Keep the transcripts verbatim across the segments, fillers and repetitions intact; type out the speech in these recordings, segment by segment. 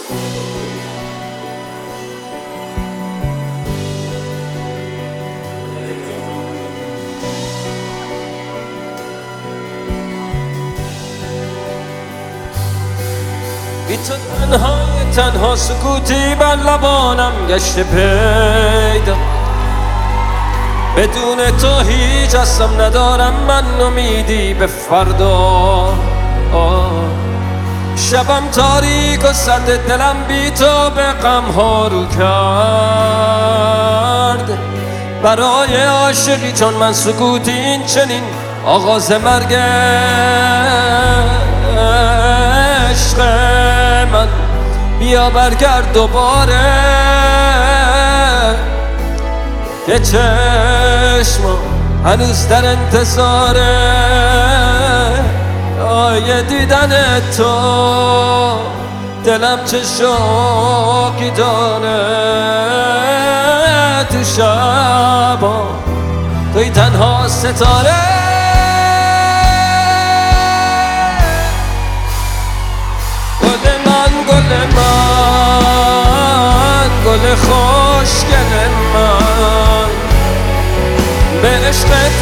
بی تو تنهای تنها سکوتی بر لبانم گشته پیدا، بدون تو هیچ اصلم ندارم من امیدی به فردا. شبم تاریک و سرد دلم بی تو به غم ها رو کرد. برای عاشقی چون من سکوتی این چنین آغاز مرگ عشق من. بیا برگرد دوباره که چشمم هنوز در انتظاره آیه دیدن تو. دلم چه شوقی داره تو شبا، توی تنها ستاره. گل من گل من گل خوشگل من، به عشقت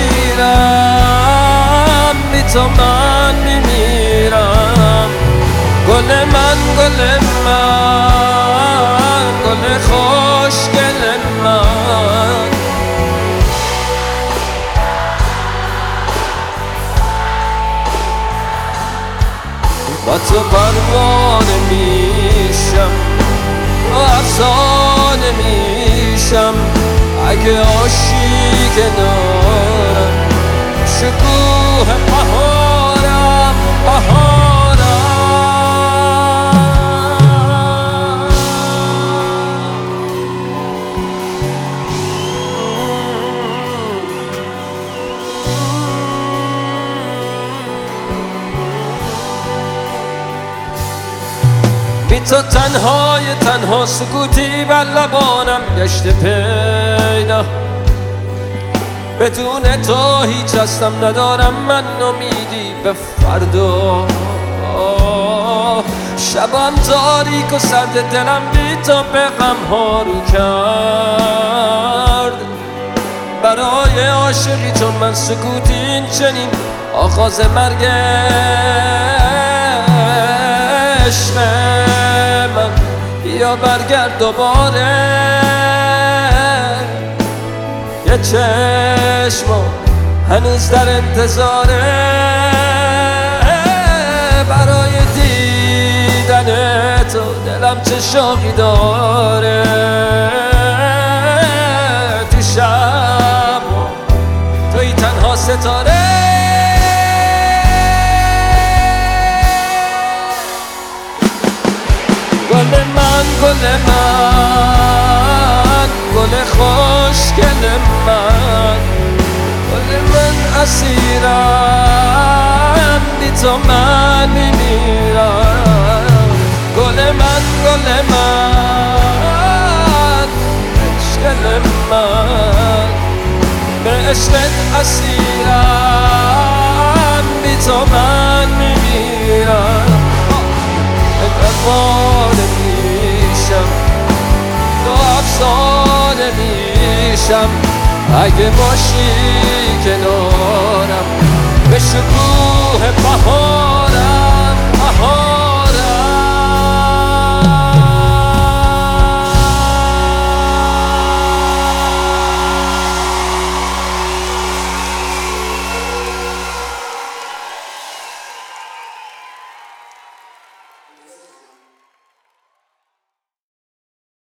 اسیرم، بی تو من میمیرم. گل من گل من گل خوشگل من، با تو پروانه میشم و افسانه میشم. اگه عاشق کنارم شکوه بهارم بهارم. بی تو تنهای تنها سکوتی بر لبانم گشته پیدا، بدون تو هیچ هستم ندارم من امیدی به فردا. شبم تاریک و سرد دلم بی تو به غم ها رو کرد. برای عاشقی چون من سکوتی این چنین آغاز مرگ عشق من. بیا برگرد دوباره یه چشمم هنوز در انتظاره برای دیدن تو. دلم چه شوقی داره تو شب، توی تنها ستاره. گل من گل من گل خوشگل من، گل من اسیرم، بی تو من میمیرم. گل من گل من عشق من، به عشقت اسیرم، بی تو من میمیرم. پروانه میشم تو افسانه میشم اگه باشی کنارم به شکوه بهارم بهارم.